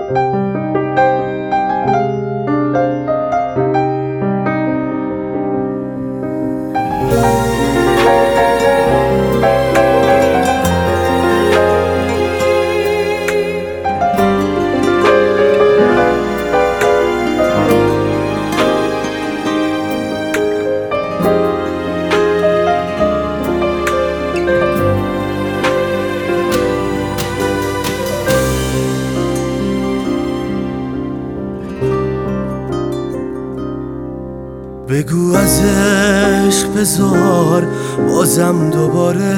بگو از عشق بذار بازم دوباره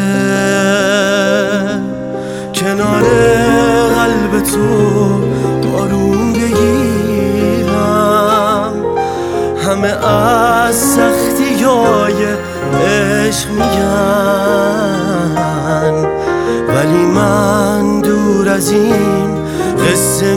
کنار قلب تو آروم بگیرم. همه از سختیای عشق میگن ولی من دور از این قصه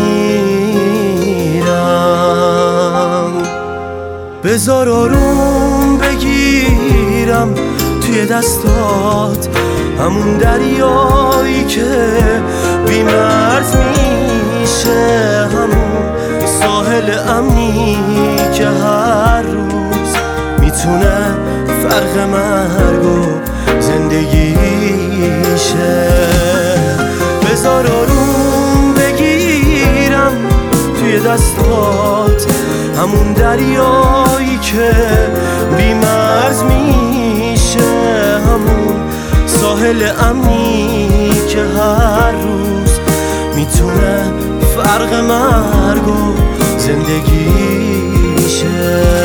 میمیرم. بذار آروم بگیرم توی دستات، همون دریایی که بی مرز میشه، همون ساحل امنی که هر روز میتونه فرق مرگ و زندگیشه. بذار آروم بگیرم توی دستات، همون دریایی که بی مرز میشه، همون ساحل امنی که هر روز میتونه فرق مرگ و زندگیشه.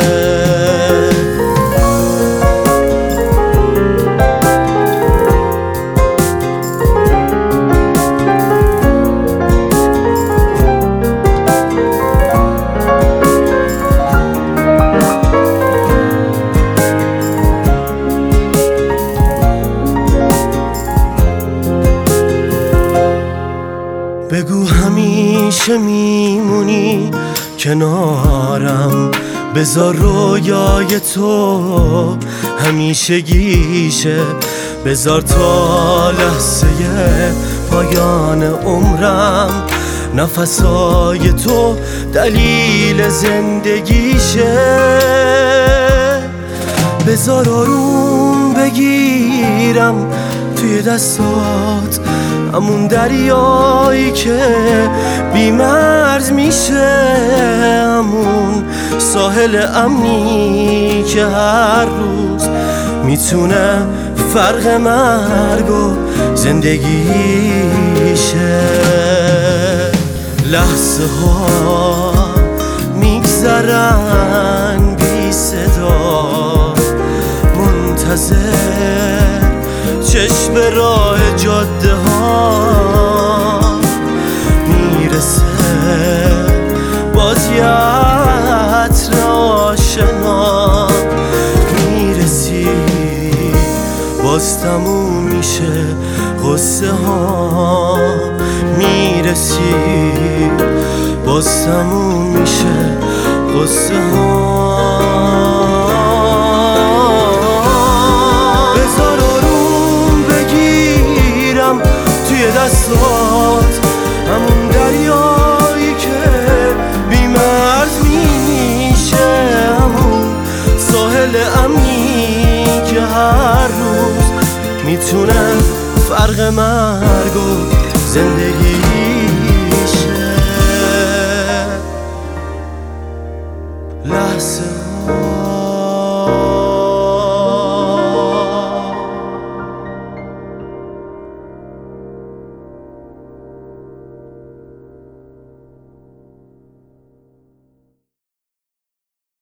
بگو همیشه میمونی کنارم، بذار رویای تو همیشه گیشه، بذار تا لحظه پایان عمرم نفسای تو دلیل زندگیشه. بذار آروم بگیرم توی دستات، همون دریایی که بی مرز میشه، همون ساحل امنی که هر روز میتونه فرق مرگ و زندگیشه. لحظه ها میگذرن بی صدا، منتظر چشم راه جاده ها میرسه، باز یه عطر آشنا میرسی، باز تموم میشه قصه ها، میرسی باز تموم میشه قصه ها. دستات همون دریایی که بی مرز میشه، همون ساحل امنی که هر روز میتونه فرق مرگ و زندگیشه. لحظه